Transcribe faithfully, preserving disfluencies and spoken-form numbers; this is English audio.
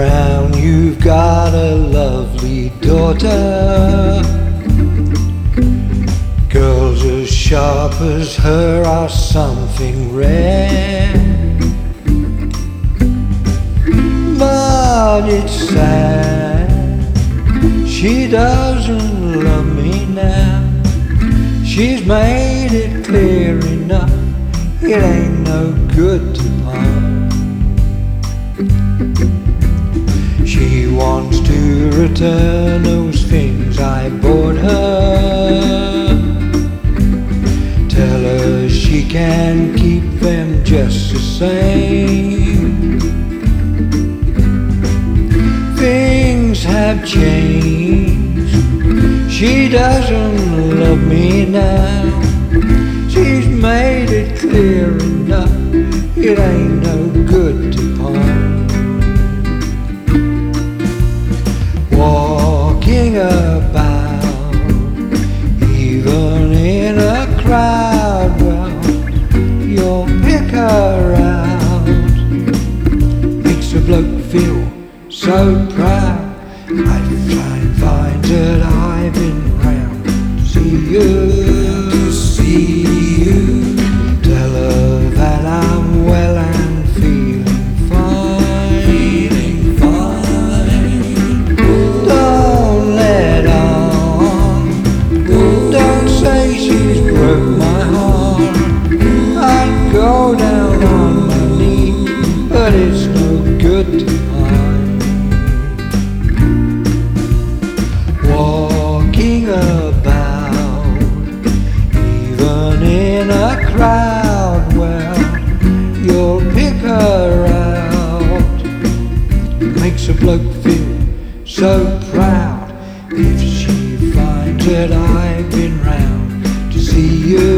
Brown, you've got a lovely daughter. Girls as sharp as her are something rare. But it's sad, she doesn't love me now. She's made it clear enough, it ain't no good to part. She wants to return those things I bought her. Tell her she can keep them just the same. Things have changed, she doesn't love me now. She's made it clear enough, it ain't no good to part. Walking about, even in a crowd, well, you'll pick her out. Makes a bloke feel so proud. I try and find that I've been round to see you, to see you. Tell her that I'm well and feeling fine, feeling fine. Don't let on, don't say she's broke my heart. I'd go down on my knee, but it's no good to hide. Walking about, even in a crowd, well, you'll pick her out. Makes a bloke feel so proud if she finds that I've been round to see you.